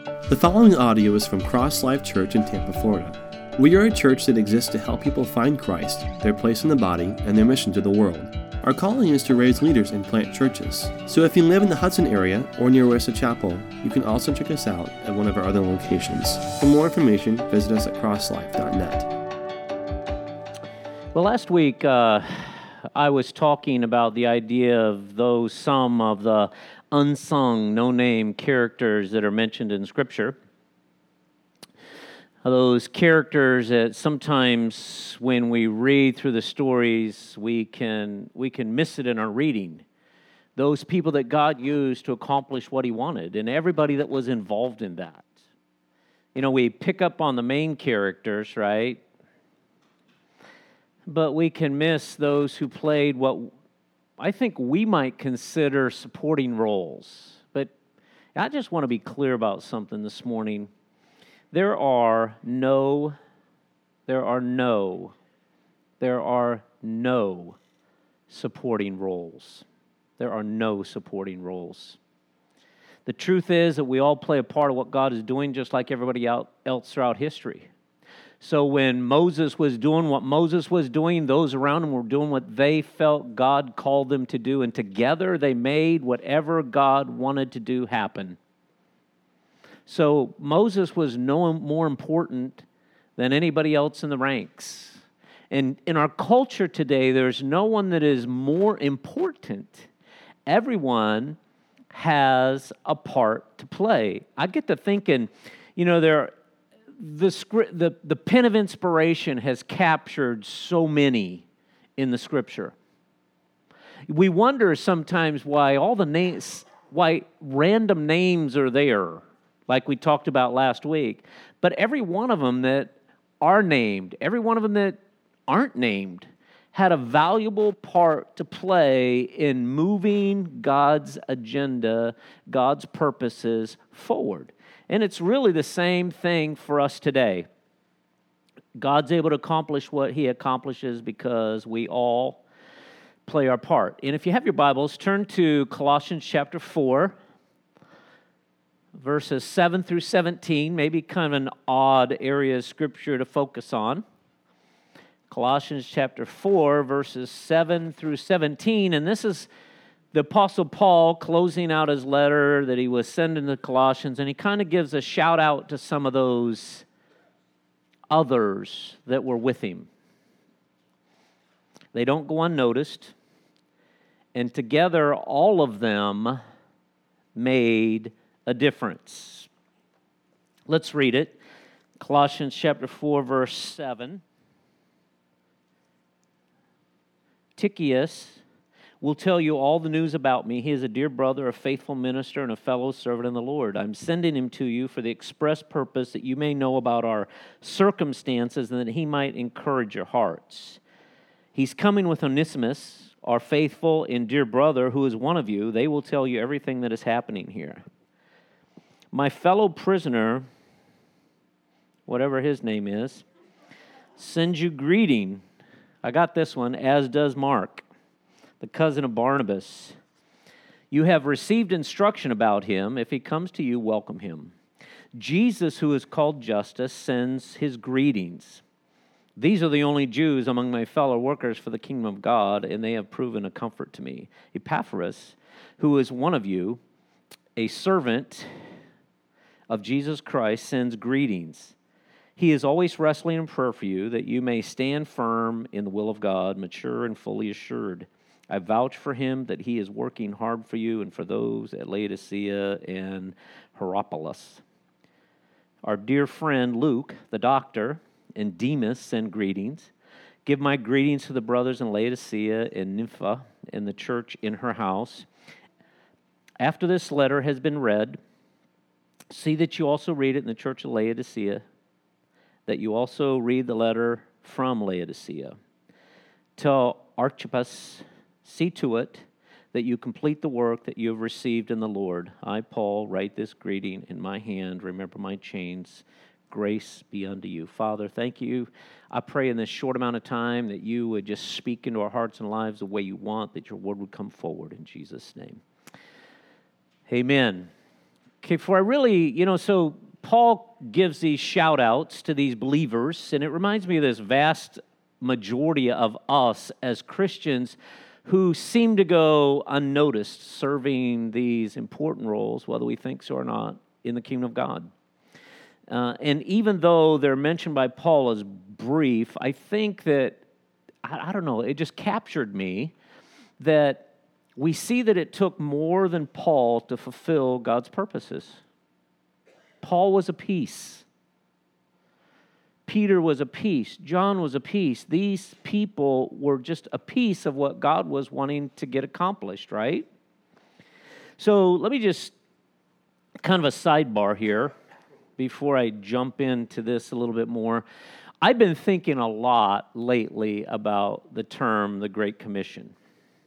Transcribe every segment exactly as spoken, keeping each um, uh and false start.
The following audio is from Cross Life Church in Tampa, Florida. We are a church that exists to help people find Christ, their place in the body, and their mission to the world. Our calling is to raise leaders and plant churches. So if you live in the Hudson area or near West Chapel, you can also check us out at one of our other locations. For more information, visit us at crosslife dot net. Well, last week uh, I was talking about the idea of those some of the unsung, no-name characters that are mentioned in Scripture. Those characters that sometimes when we read through the stories, we can we can miss it in our reading. Those people that God used to accomplish what He wanted, and everybody that was involved in that. You know, we pick up on the main characters, right? But we can miss those who played what I think we might consider supporting roles. But I just want to be clear about something this morning. There are no, there are no, there are no supporting roles. There are no supporting roles. The truth is that we all play a part of what God is doing just like everybody else throughout history. So when Moses was doing what Moses was doing, those around him were doing what they felt God called them to do, and together they made whatever God wanted to do happen. So Moses was no more important than anybody else in the ranks. And in our culture today, there's no one that is more important. Everyone has a part to play. I get to thinking, you know, there, the script, the, the pen of inspiration has captured so many in the Scripture. We wonder sometimes why all the names, why random names are there, like we talked about last week. But every one of them that are named, every one of them that aren't named, had a valuable part to play in moving God's agenda, God's purposes forward. And it's really the same thing for us today. God's able to accomplish what He accomplishes because we all play our part. And if you have your Bibles, turn to Colossians chapter four. Verses seven through seventeen, maybe kind of an odd area of Scripture to focus on. Colossians chapter four, verses seven through seventeen, and this is the Apostle Paul closing out his letter that he was sending to Colossians, and he kind of gives a shout out to some of those others that were with him. They don't go unnoticed, and together all of them made a difference. Let's read it. Colossians chapter four, verse seven. Tychicus will tell you all the news about me. He is a dear brother, a faithful minister, and a fellow servant in the Lord. I'm sending him to you for the express purpose that you may know about our circumstances and that he might encourage your hearts. He's coming with Onesimus, our faithful and dear brother, who is one of you. They will tell you everything that is happening here. My fellow prisoner, whatever his name is, sends you greeting. I got this one, as does Mark, the cousin of Barnabas. You have received instruction about him. If he comes to you, welcome him. Jesus, who is called Justus, sends his greetings. These are the only Jews among my fellow workers for the kingdom of God, and they have proven a comfort to me. Epaphras, who is one of you, a servant of Jesus Christ, sends greetings. He is always wrestling in prayer for you, that you may stand firm in the will of God, mature and fully assured. I vouch for him that he is working hard for you and for those at Laodicea and Hierapolis. Our dear friend Luke, the doctor, and Demas send greetings. Give my greetings to the brothers in Laodicea and Nympha and the church in her house. After this letter has been read, see that you also read it in the church of Laodicea, that you also read the letter from Laodicea. Tell Archippus, see to it that you complete the work that you have received in the Lord. I, Paul, write this greeting in my hand. Remember my chains. Grace be unto you. Father, thank you. I pray in this short amount of time that you would just speak into our hearts and lives the way you want, that your word would come forward in Jesus' name. Amen. Okay, for I really, you know, so Paul gives these shout outs to these believers, and it reminds me of this vast majority of us as Christians who seem to go unnoticed serving these important roles, whether we think so or not, in the kingdom of God. Uh, and even though they're mentioned by Paul as brief, I think that, I, I don't know, it just captured me that we see that it took more than Paul to fulfill God's purposes. Paul was a piece. Peter was a piece. John was a piece. These people were just a piece of what God was wanting to get accomplished, right? So let me just, kind of a sidebar here before I jump into this a little bit more. I've been thinking a lot lately about the term, the Great Commission.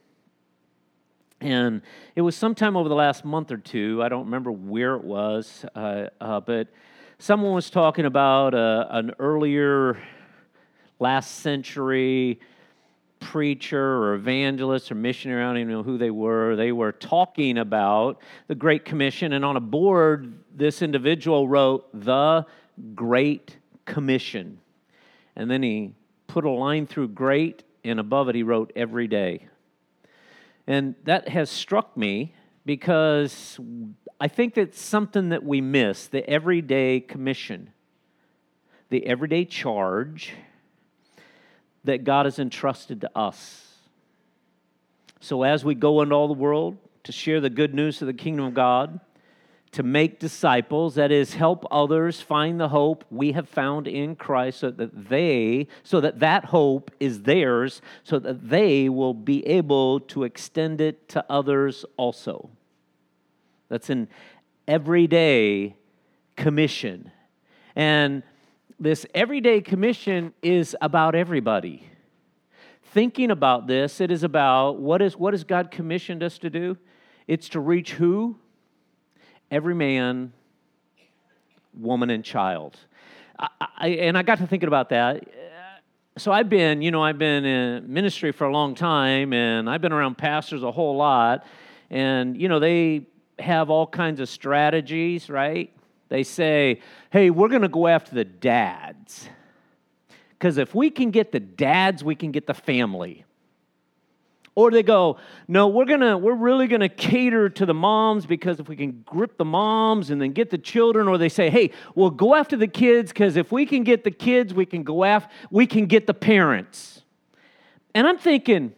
And it was sometime over the last month or two, I don't remember where it was, uh, uh, but someone was talking about uh, an earlier last century preacher or evangelist or missionary, I don't even know who they were. They were talking about the Great Commission, and on a board, this individual wrote, "The Great Commission." And then he put a line through "great," and above it he wrote "every day." And that has struck me because I think that's something that we miss, the everyday commission, the everyday charge that God has entrusted to us. So as we go into all the world to share the good news of the kingdom of God, to make disciples, that is, help others find the hope we have found in Christ, so that they, so that that hope is theirs, so that they will be able to extend it to others also. That's an everyday commission. And this everyday commission is about everybody. Thinking about this, it is about what is what has God commissioned us to do? It's to reach who? Every man, woman, and child. I, I, and I got to thinking about that. So I've been, you know, I've been in ministry for a long time, and I've been around pastors a whole lot. And, you know, they have all kinds of strategies, right? They say, hey, we're going to go after the dads. Because if we can get the dads, we can get the family. Or they go, no, we're gonna, we're really gonna cater to the moms, because if we can grip the moms and then get the children. Or they say, hey, we'll go after the kids, because if we can get the kids, we can go after, we can get the parents. And I'm thinking,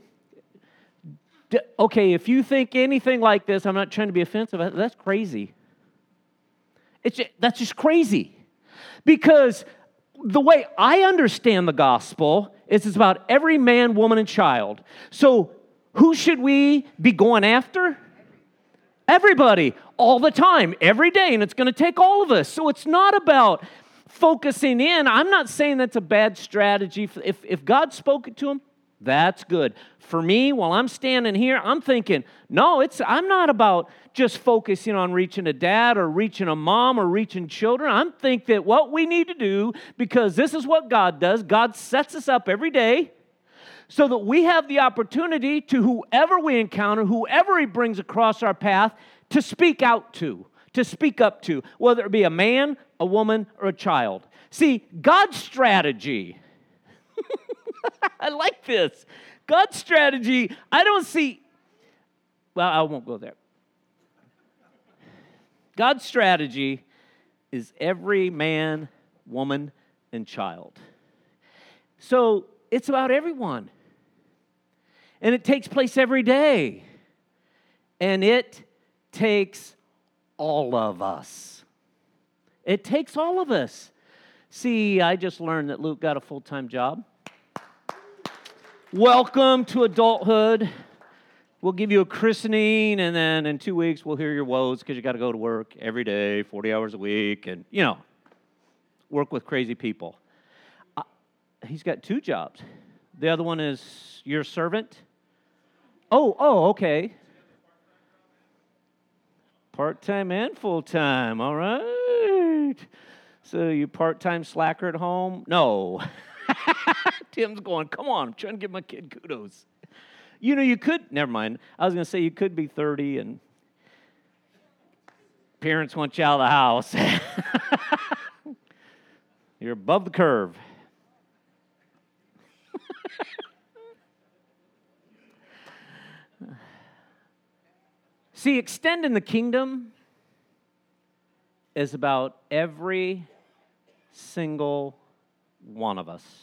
okay, if you think anything like this, I'm not trying to be offensive, that's crazy. It's just, that's just crazy, because the way I understand the gospel is it's about every man, woman, and child. So who should we be going after? Everybody, all the time, every day, and it's going to take all of us. So it's not about focusing in. I'm not saying that's a bad strategy. If, if God spoke it to him, that's good. For me, while I'm standing here, I'm thinking, no, it's. I'm not about just focusing on reaching a dad or reaching a mom or reaching children. I'm thinking that what we need to do, because this is what God does, God sets us up every day so that we have the opportunity to whoever we encounter, whoever he brings across our path, to speak out to, to speak up to, whether it be a man, a woman, or a child. See, God's strategy, I like this. God's strategy, I don't see, well, I won't go there. God's strategy is every man, woman, and child. So it's about everyone. And it takes place every day. And it takes all of us. It takes all of us. See, I just learned that Luke got a full-time job. Welcome to adulthood. We'll give you a christening, and then in two weeks we'll hear your woes because you got to go to work every day, forty hours a week, and, you know, work with crazy people. Uh, he's got two jobs. The other one is your servant. Oh, oh, okay. Part-time and full-time, all right. So you part-time slacker at home? No. Tim's going, come on, I'm trying to give my kid kudos. You know, you could, never mind. I was going to say you could be thirty and Parents want you out of the house. You're above the curve. See, extending the kingdom is about every single one of us.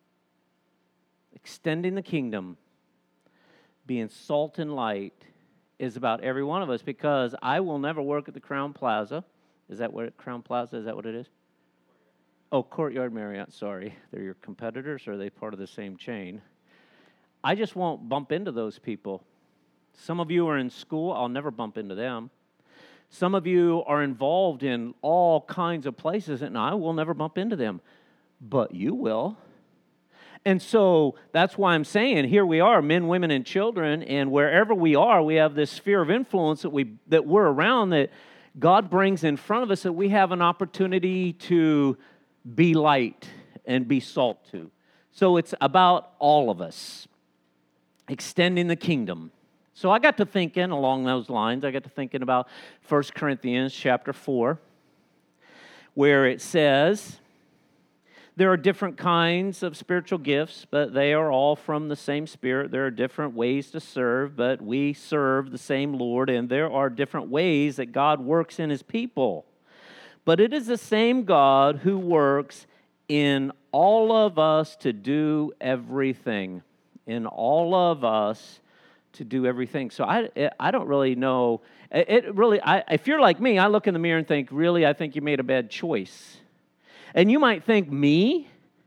Extending the kingdom, being salt and light, is about every one of us, because I will never work at the Crown Plaza. Is that what Crown Plaza, is that what it is? Oh, Courtyard Marriott, sorry. They're your competitors, or are they part of the same chain? I just won't bump into those people. Some of you are in school, I'll never bump into them. Some of you are involved in all kinds of places, and I will never bump into them. But you will. And so that's why I'm saying, here we are, men, women, and children, and wherever we are, we have this sphere of influence that, we, that we're around, that God brings in front of us, that we have an opportunity to be light and be salt to. So it's about all of us, extending the kingdom. So I got to thinking along those lines. I got to thinking about First Corinthians chapter four, where it says, there are different kinds of spiritual gifts, but they are all from the same Spirit. There are different ways to serve, but we serve the same Lord, and there are different ways that God works in His people. But it is the same God who works in all of us to do everything. In all of us to do everything. So I I don't really know. It really, I, if you're like me, I look in the mirror and think, really, I think you made a bad choice. And you might think, me?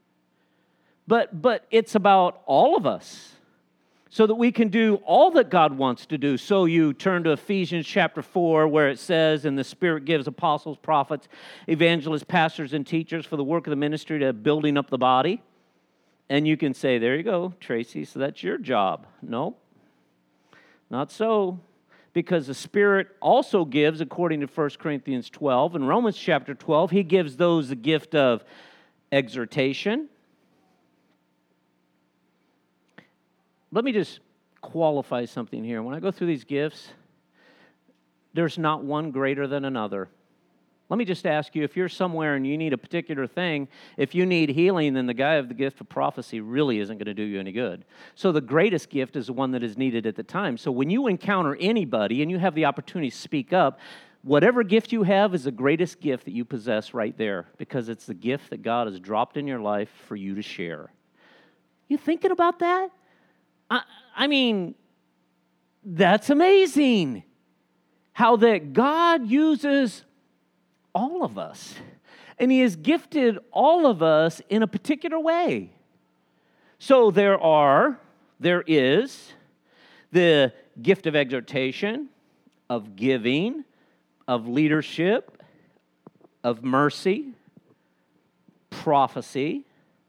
But but it's about all of us, so that we can do all that God wants to do. So you turn to Ephesians chapter four, where it says, and the Spirit gives apostles, prophets, evangelists, pastors, and teachers for the work of the ministry, to building up the body. And you can say, there you go, Tracy, so that's your job. Nope, not so. Because the Spirit also gives, according to First Corinthians twelve, in Romans chapter twelve, He gives those the gift of exhortation. Let me just qualify something here. When I go through these gifts, there's not one greater than another. Let me just ask you, if you're somewhere and you need a particular thing, if you need healing, then the guy of the gift of prophecy really isn't going to do you any good. So the greatest gift is the one that is needed at the time. So when you encounter anybody and you have the opportunity to speak up, whatever gift you have is the greatest gift that you possess right there, because it's the gift that God has dropped in your life for you to share. You thinking about that? I, I mean, that's amazing. How that God uses all of us. And He has gifted all of us in a particular way. So there are, there is the gift of exhortation, of giving, of leadership, of mercy, prophecy,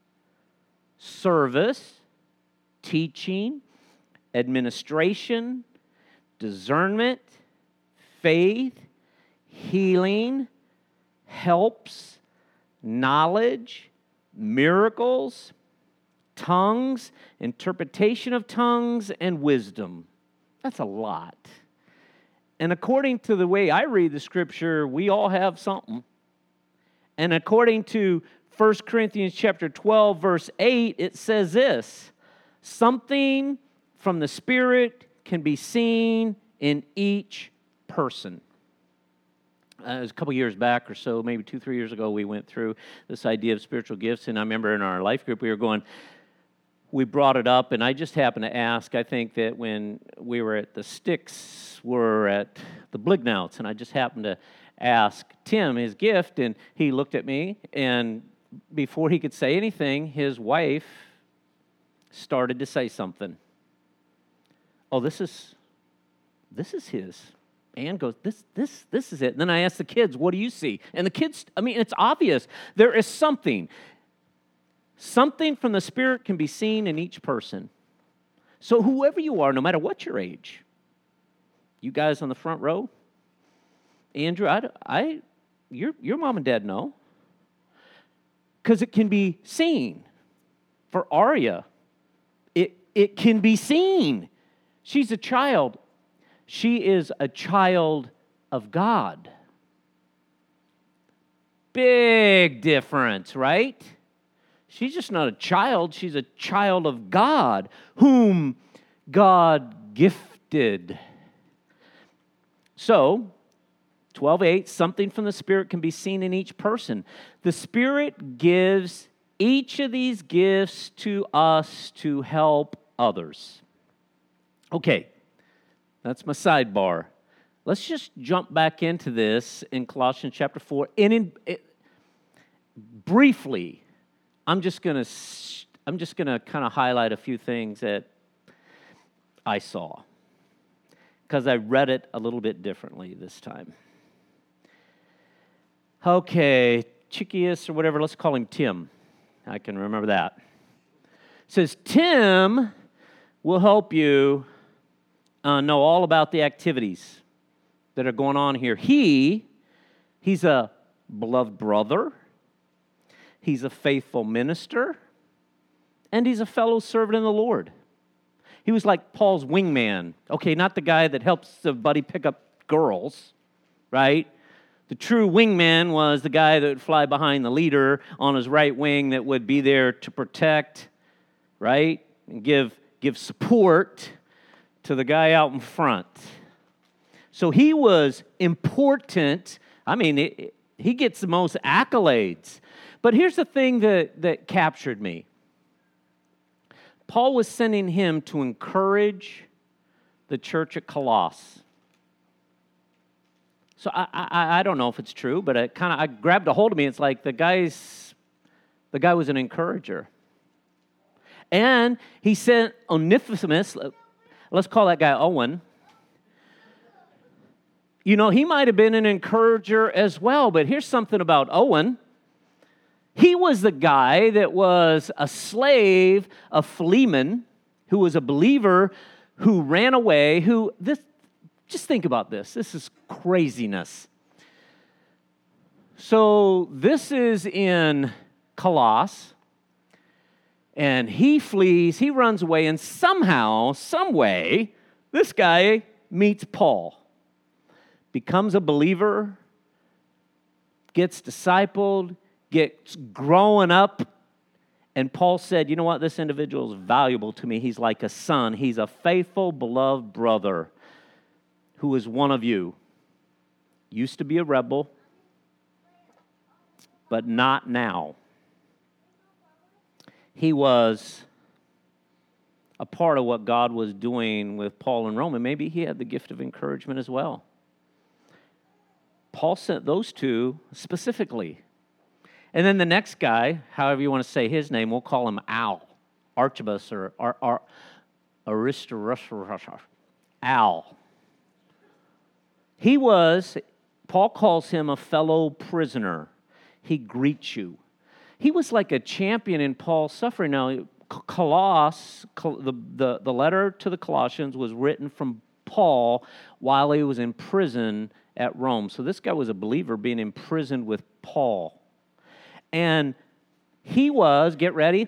service, teaching, administration, discernment, faith, healing, helps, knowledge, miracles, tongues, interpretation of tongues, and wisdom. That's a lot. And according to the way I read the Scripture, we all have something. And according to First Corinthians chapter twelve, verse eight, it says this: something from the Spirit can be seen in each person. Uh, it was a couple years back or so, maybe two, three years ago, we went through this idea of spiritual gifts, and I remember in our life group we were going, we brought it up, and I just happened to ask, I think that when we were at the Sticks, we're at the Blignouts, and I just happened to ask Tim his gift, and he looked at me, and before he could say anything, his wife started to say something. Oh, this is, this is his. Ann goes, this, this, this is it. And then I asked the kids, what do you see? And the kids, I mean, it's obvious. There is something. Something from the Spirit can be seen in each person. So whoever you are, no matter what your age, you guys on the front row, Andrew, I, I your, your mom and dad know. Because it can be seen. For Arya, it, it can be seen. She's a child. She is a child of God. Big difference, right? She's just not a child. She's a child of God, whom God gifted. So, twelve eight, something from the Spirit can be seen in each person. The Spirit gives each of these gifts to us to help others. Okay, that's my sidebar. Let's just jump back into this in Colossians chapter four. And in, it, briefly, I'm just going to I'm just going to kind of highlight a few things that I saw, because I read it a little bit differently this time. Okay, Chikius or whatever, let's call him Tim. I can remember that. It says, Tim will help you uh, know all about the activities that are going on here. He, he's a beloved brother, he's a faithful minister, and he's a fellow servant in the Lord. He was like Paul's wingman. Okay, not the guy that helps the buddy pick up girls, right? The true wingman was the guy that would fly behind the leader on his right wing that would be there to protect, right? And give, give support to the guy out in front. So he was important. I mean, it, it, he gets the most accolades. But here's the thing that, that captured me. Paul was sending him to encourage the church at Colossus. So I, I I don't know if it's true, but it kind of I grabbed a hold of me. It's like the guy's the guy was an encourager, and he sent Onesimus. Let's call that guy Owen. You know, he might have been an encourager as well. But here's something about Owen. He was the guy that was a slave of Philemon, who was a believer, who ran away. Who this. Just think about this. This is craziness. So this is in Colossus, and he flees, he runs away, and somehow, some way, this guy meets Paul, becomes a believer, gets discipled, gets growing up, and Paul said, you know what, this individual is valuable to me. He's like a son. He's a faithful, beloved brother who is one of you. Used to be a rebel, but not now. He was a part of what God was doing with Paul in Rome, and maybe he had the gift of encouragement as well. Paul sent those two specifically. And then the next guy, however you want to say his name, we'll call him Al, Archibus or Ar- Ar- Aristarchus, Al. He was, Paul calls him a fellow prisoner. He greets you. He was like a champion in Paul's suffering. Now, Colossus, the, the, the letter to the Colossians was written from Paul while he was in prison at Rome. So this guy was a believer being imprisoned with Paul. And he was, get ready,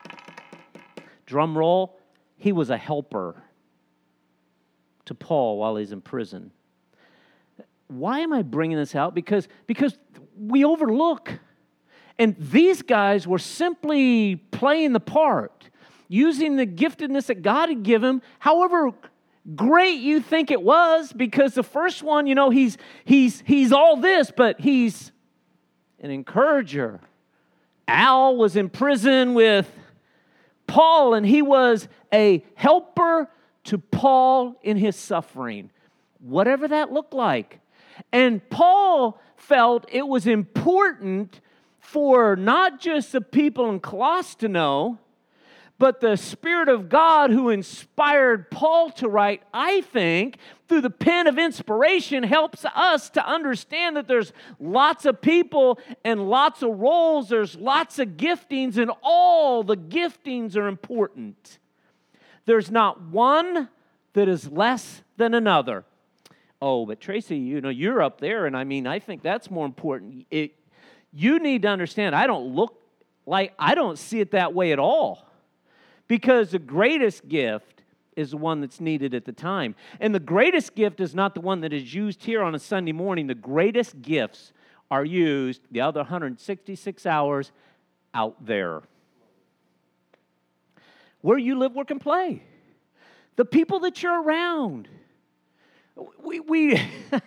drum roll, he was a helper to Paul while he's in prison. Why am I bringing this out? Because, because we overlook. And these guys were simply playing the part, using the giftedness that God had given them, however great you think it was, because the first one, you know, he's he's he's all this, but he's an encourager. Al was in prison with Paul, and he was a helper to Paul in his suffering, whatever that looked like. And Paul felt it was important for not just the people in Colossus to know, but the Spirit of God who inspired Paul to write, I think, through the pen of inspiration, helps us to understand that there's lots of people and lots of roles, there's lots of giftings, and all the giftings are important. There's not one that is less than another. Oh, but Tracy, you know, you're up there, and I mean, I think that's more important. It, you need to understand, I don't look like, I don't see it that way at all. Because the greatest gift is the one that's needed at the time. And the greatest gift is not the one that is used here on a Sunday morning. The greatest gifts are used the other one hundred sixty-six hours out there. Where you live, work, and play. The people that you're around. We, we,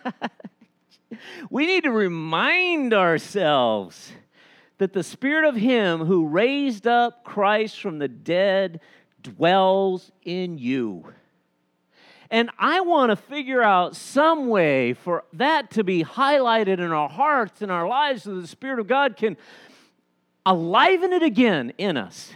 we need to remind ourselves that the Spirit of Him who raised up Christ from the dead dwells in you. And I want to figure out some way for that to be highlighted in our hearts and our lives so the Spirit of God can enliven it again in us.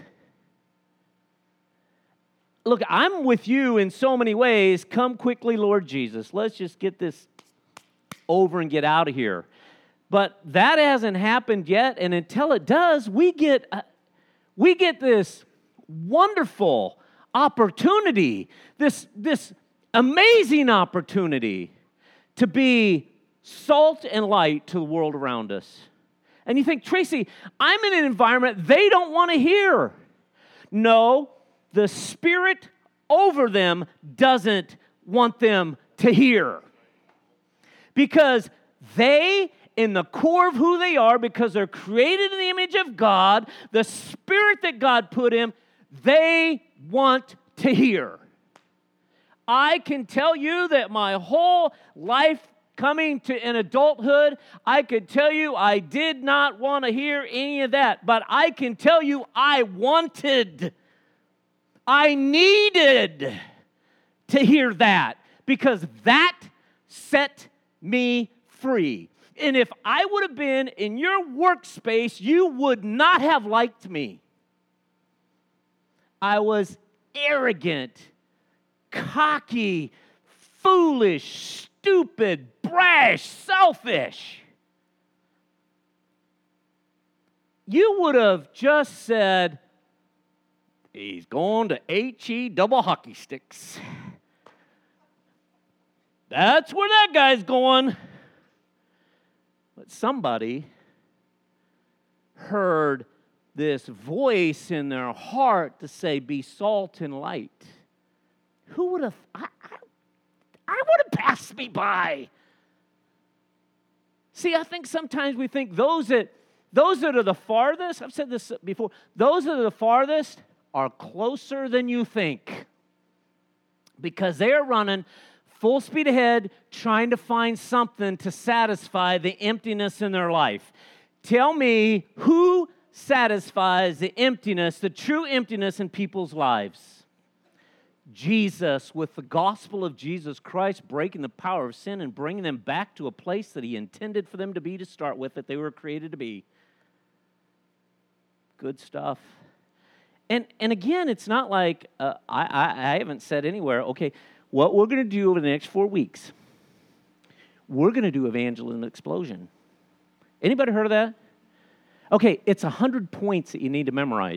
Look, I'm with you in so many ways. Come quickly, Lord Jesus. Let's just get this over and get out of here. But that hasn't happened yet, and until it does, we get uh, we get this wonderful opportunity, this this amazing opportunity to be salt and light to the world around us. And you think, Tracy, I'm in an environment they don't want to hear. No. The Spirit over them doesn't want them to hear. Because they, in the core of who they are, because they're created in the image of God, the Spirit that God put in, they want to hear. I can tell you that my whole life coming to in adulthood, I could tell you I did not want to hear any of that. But I can tell you I wanted I needed to hear that because that set me free. And if I would have been in your workspace, you would not have liked me. I was arrogant, cocky, foolish, stupid, brash, selfish. You would have just said, he's going to H E double hockey sticks. That's where that guy's going. But somebody heard this voice in their heart to say, be salt and light. Who would have, I, I, I would have passed me by. See, I think sometimes we think those that, those that are the farthest, I've said this before, those that are the farthest are closer than you think because they're running full speed ahead trying to find something to satisfy the emptiness in their life. Tell me who satisfies the emptiness, the true emptiness in people's lives? Jesus, with the gospel of Jesus Christ, breaking the power of sin and bringing them back to a place that He intended for them to be to start with, that they were created to be. Good stuff. And and again, it's not like, uh, I, I, I haven't said anywhere, okay, what we're going to do over the next four weeks, we're going to do Evangelism Explosion. Anybody heard of that? Okay, it's one hundred points that you need to memorize.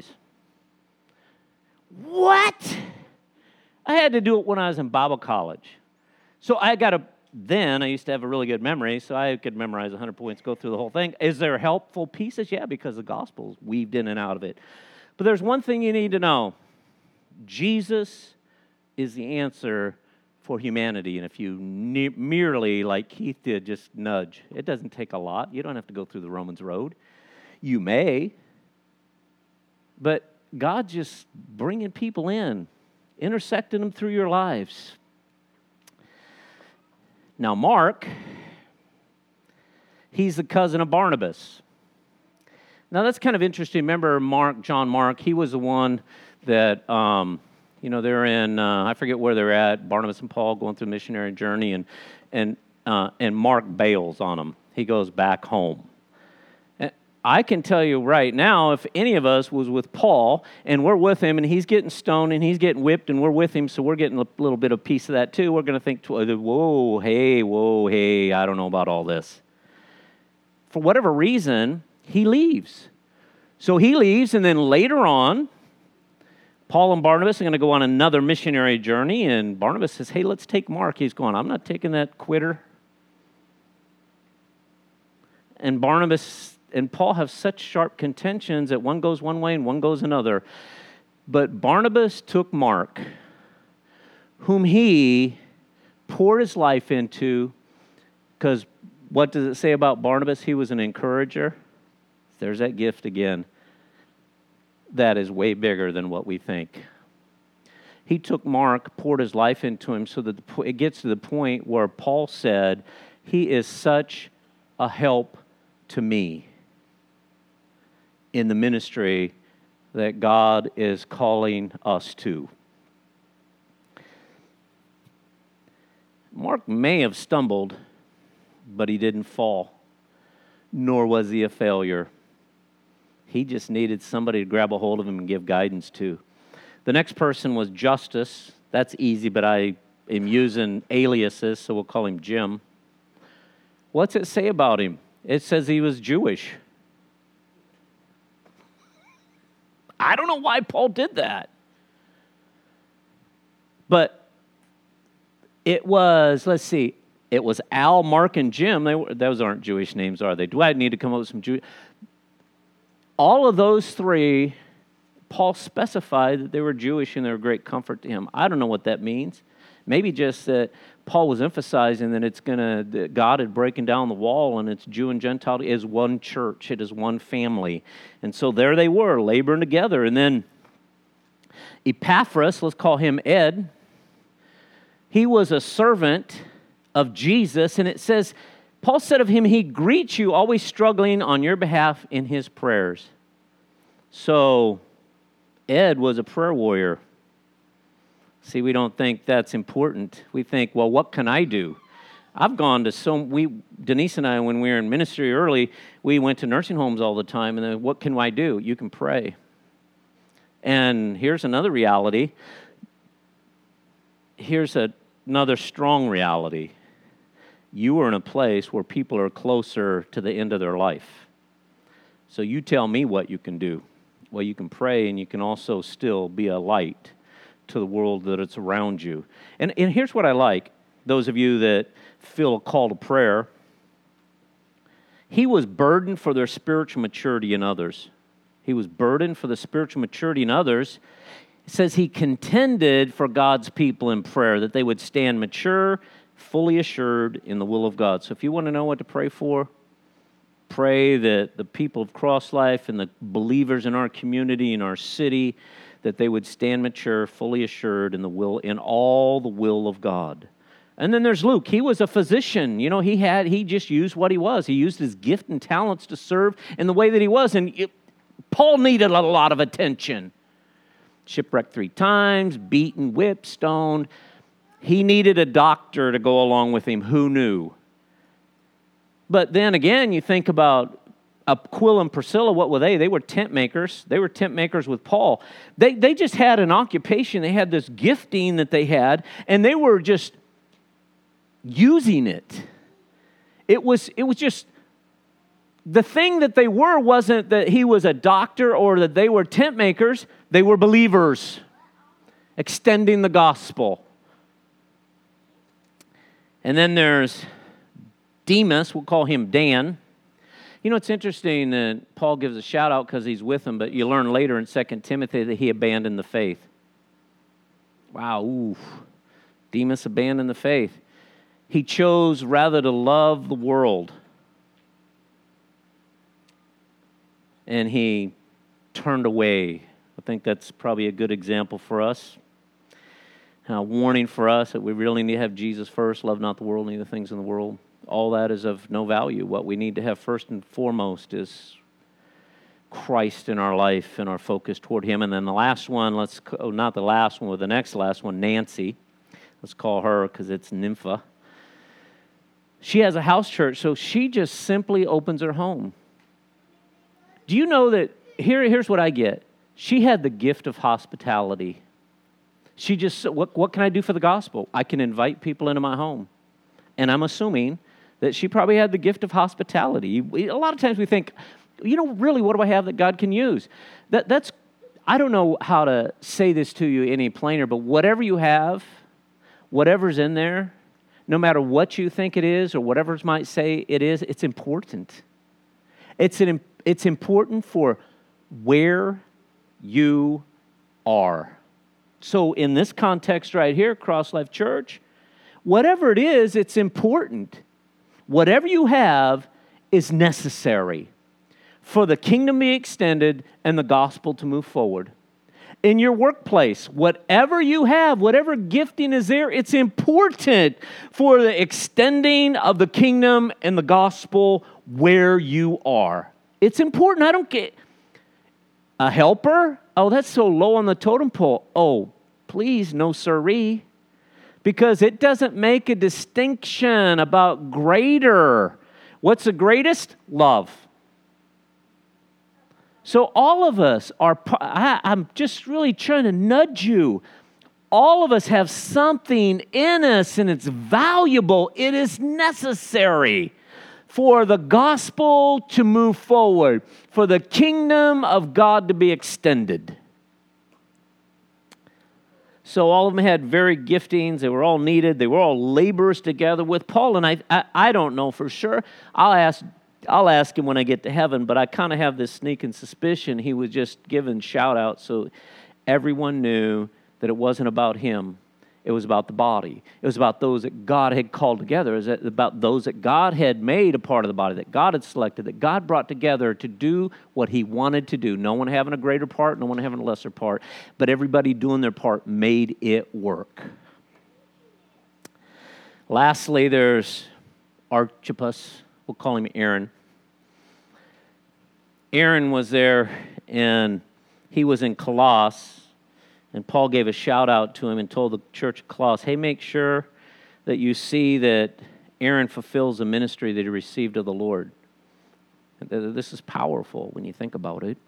What? I had to do it when I was in Bible college. So I got a, then I used to have a really good memory, so I could memorize one hundred points, go through the whole thing. Is there helpful pieces? Yeah, because the gospel's weaved in and out of it. But there's one thing you need to know. Jesus is the answer for humanity. And if you ne- merely, like Keith did, just nudge, it doesn't take a lot. You don't have to go through the Romans road. You may. But God's just bringing people in, intersecting them through your lives. Now, Mark, he's the cousin of Barnabas. Now, that's kind of interesting. Remember Mark, John Mark, he was the one that, um, you know, they're in, uh, I forget where they're at, Barnabas and Paul going through the missionary journey, and and uh, and Mark bails on them. He goes back home. And I can tell you right now, if any of us was with Paul, and we're with him, and he's getting stoned, and he's getting whipped, and we're with him, so we're getting a little bit of piece of that too, we're going to think, whoa, hey, whoa, hey, I don't know about all this. For whatever reason, he leaves. So he leaves, and then later on, Paul and Barnabas are going to go on another missionary journey, and Barnabas says, hey, let's take Mark. He's going, I'm not taking that quitter. And Barnabas and Paul have such sharp contentions that one goes one way and one goes another. But Barnabas took Mark, whom he poured his life into, because What does it say about Barnabas? He was an encourager. There's that gift again. That is way bigger than what we think. He took Mark, poured his life into him so that the, it gets to the point where Paul said, he is such a help to me in the ministry that God is calling us to. Mark may have stumbled, but he didn't fall, nor was he a failure. He just needed somebody to grab a hold of him and give guidance to. The next person was Justus. That's easy, but I am using aliases, so we'll call him Jim. What's it say about him? It says he was Jewish. I don't know why Paul did that. But it was, let's see, it was Al, Mark, and Jim. They were, those aren't Jewish names, are they? Do I need to come up with some Jewish? All of those three, Paul specified that they were Jewish and they were a great comfort to him. I don't know what that means. Maybe just that Paul was emphasizing that it's going to, that God is breaking down the wall and it's Jew and Gentile is one church. It is one family. And so there they were, laboring together. And then Epaphras, let's call him Ed, he was a servant of Jesus. And it says, Paul said of him, he greets you, always struggling on your behalf in his prayers. So Ed was a prayer warrior. See, we don't think that's important. We think, well, what can I do? I've gone to so, we, Denise and I, when we were in ministry early, we went to nursing homes all the time, and then what can I do? You can pray. And here's another reality. Here's a, another strong reality. You are in a place where people are closer to the end of their life. So you tell me what you can do. Well, you can pray, and you can also still be a light to the world that it's around you. And, and here's what I like, those of you that feel a call to prayer. He was burdened for their spiritual maturity in others. He was burdened for the spiritual maturity in others. It says he contended for God's people in prayer, that they would stand mature, fully assured in the will of God. So if you want to know what to pray for, pray that the people of Cross Life and the believers in our community, in our city, that they would stand mature, fully assured in the will, in all the will of God. And then there's Luke. He was a physician. You know, he had, he just used what he was. He used his gift and talents to serve in the way that he was. And it, Paul needed a lot of attention. Shipwrecked three times, beaten, whipped, stoned. He needed a doctor to go along with him. Who knew? But then again, you think about Aquila and Priscilla, what were they? They were tent makers. They were tent makers with Paul. They, they just had an occupation. They had this gifting that they had, and they were just using it. It was, it was just, the thing that they were wasn't that he was a doctor or that they were tent makers. They were believers, extending the gospel. And then there's Demas, we'll call him Dan. You know, it's interesting that Paul gives a shout out because he's with them, but you learn later in Second Timothy that he abandoned the faith. Wow, ooh. Demas abandoned the faith. He chose rather to love the world. And he turned away. I think that's probably a good example for us. A warning for us that we really need to have Jesus first, love not the world, neither things in the world. All that is of no value. What we need to have first and foremost is Christ in our life and our focus toward Him. And then the last one, let's oh, not the last one, but the next last one, Nancy. Let's call her because it's Nympha. She has a house church, so she just simply opens her home. Do you know that, here, here's what I get. She had the gift of hospitality. She just, what, what can I do for the gospel? I can invite people into my home. And I'm assuming that she probably had the gift of hospitality. A lot of times we think, you know, really, what do I have that God can use? That That's, I don't know how to say this to you any plainer, but whatever you have, whatever's in there, no matter what you think it is or whatever it might say it is, it's important. It's an, it's important for where you are. So in this context right here, Cross Life Church, whatever it is, it's important. whatever you have is necessary for the kingdom to be extended and the gospel to move forward. In your workplace, whatever you have, whatever gifting is there, it's important for the extending of the kingdom and the gospel where you are. It's important. I don't get a helper. Oh, that's so low on the totem pole. Oh, please, no siree. Because it doesn't make a distinction about greater. What's the greatest? Love. So all of us are, I, I'm just really trying to nudge you. All of us have something in us and it's valuable. It is necessary for the gospel to move forward, for the kingdom of God to be extended. So all of them had varied giftings. They were all needed. They were all laborers together with Paul. And I, I, I don't know for sure. I'll ask I'll ask him when I get to heaven, but I kind of have this sneaking suspicion he was just giving shout-outs so everyone knew that it wasn't about him. It was about the body. It was about those that God had called together. It was about those that God had made a part of the body, that God had selected, that God brought together to do what he wanted to do. No one having a greater part, no one having a lesser part, but everybody doing their part made it work. Lastly, there's Archippus. We'll call him Aaron. Aaron was there, and he was in Colossus, and Paul gave a shout-out to him and told the church of Colossus, hey, make sure that you see that Aaron fulfills the ministry that he received of the Lord. This is powerful when you think about it.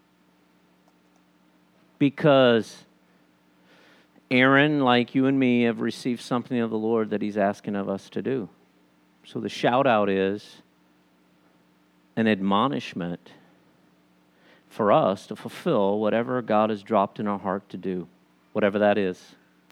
Because Aaron, like you and me, have received something of the Lord that he's asking of us to do. So the shout-out is an admonishment for us to fulfill whatever God has dropped in our heart to do, whatever that is.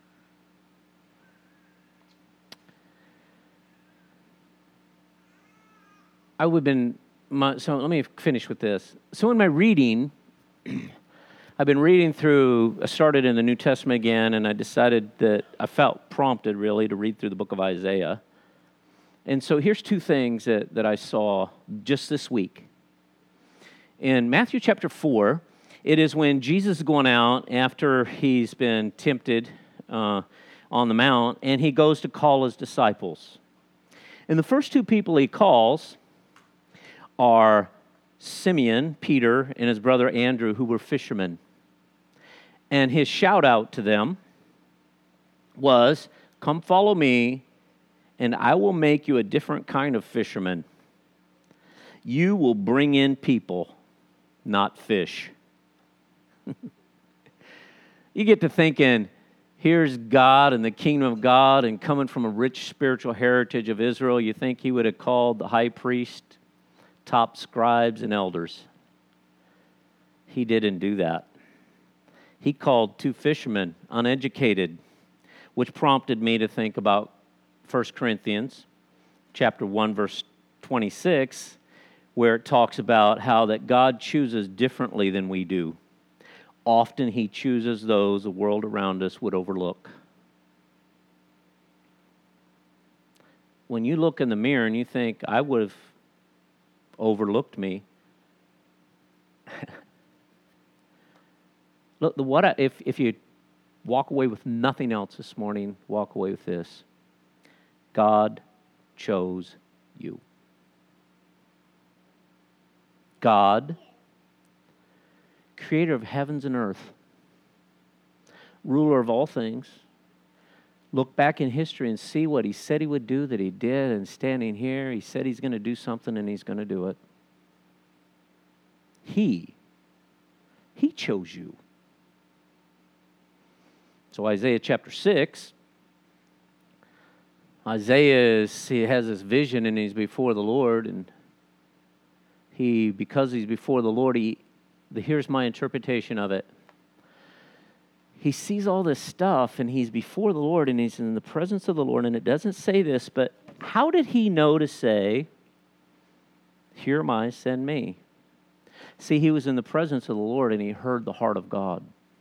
I would have been, my, so let me finish with this. So in my reading, I've been reading through, I started in the New Testament again, and I decided that I felt prompted really to read through the book of Isaiah. And so here's two things that, that I saw just this week. In Matthew chapter four, it is when Jesus is going out after he's been tempted uh, on the mount, and he goes to call his disciples. And the first two people he calls are Simeon, Peter, and his brother Andrew, who were fishermen. And his shout out to them was, come follow me, and I will make you a different kind of fisherman. You will bring in people, not fish. You get to thinking, here's God and the kingdom of God, and coming from a rich spiritual heritage of Israel, you think he would have called the high priest, top scribes, and elders. He didn't do that. He called two fishermen, uneducated, which prompted me to think about First Corinthians chapter one, verse twenty-six, where it talks about how that God chooses differently than we do. Often he chooses those the world around us would overlook. When you look in the mirror and you think, I would have overlooked me. Look, the what I, if if you walk away with nothing else this morning, walk away with this. God chose you. God, creator of heavens and earth, ruler of all things, look back in history and see what he said he would do that he did, and standing here, he said he's going to do something and he's going to do it. He, he chose you. So Isaiah chapter six, Isaiah is, he has this vision and he's before the Lord, and He, because he's before the Lord, he, the, here's my interpretation of it. He sees all this stuff, and he's before the Lord, and he's in the presence of the Lord, and it doesn't say this, but how did he know to say, here am I, send me? See, he was in the presence of the Lord, and he heard the heart of God.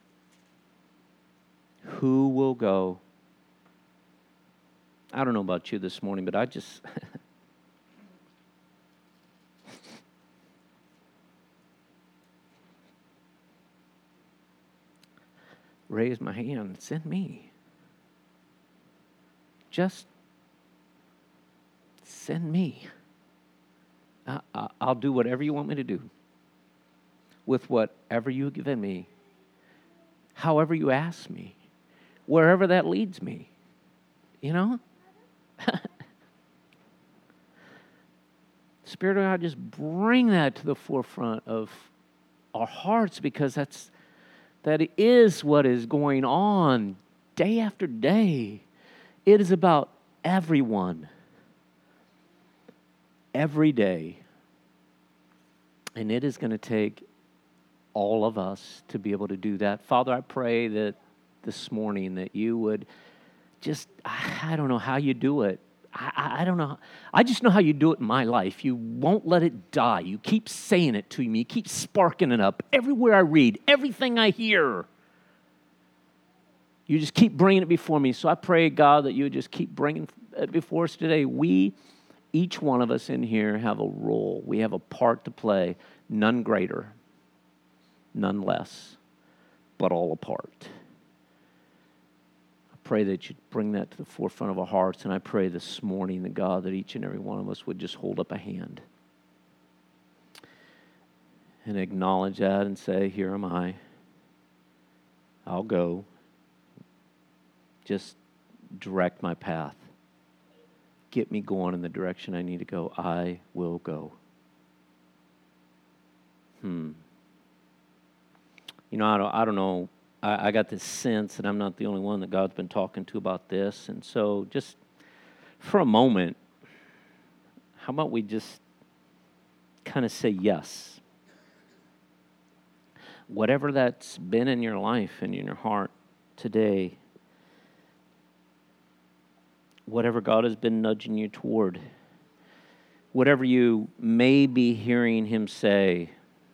Who will go? I don't know about you this morning, but I just... raise my hand. Send me. Just send me. I, I, I'll do whatever you want me to do with whatever you've given me, however you ask me, wherever that leads me. You know? Spirit of God, just bring that to the forefront of our hearts, because that's that is what is going on day after day. It is about everyone, every day. And it is going to take all of us to be able to do that. Father, I pray that this morning that you would just, I don't know how you do it. I, I don't know. I just know how you do it in my life. You won't let it die. You keep saying it to me. You keep sparking it up everywhere I read, everything I hear. You just keep bringing it before me. So I pray, God, that you would just keep bringing it before us today. We, each one of us in here, have a role. We have a part to play, none greater, none less, but all a part. I pray that you'd bring that to the forefront of our hearts, and I pray this morning that, God, that each and every one of us would just hold up a hand and acknowledge that and say, here am I. I'll go. Just direct my path. Get me going in the direction I need to go. I will go. Hmm. You know, I don't, I don't know. I, I got this sense that I'm not the only one that God's been talking to about this. And so just for a moment, how about we just kind of say yes? Whatever that's been in your life and in your heart today, whatever God has been nudging you toward, whatever you may be hearing him say,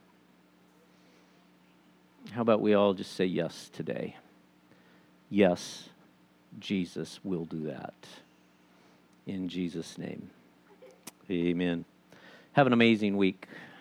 how about we all just say yes today? Yes, Jesus will do that. In Jesus' name, amen. Have an amazing week.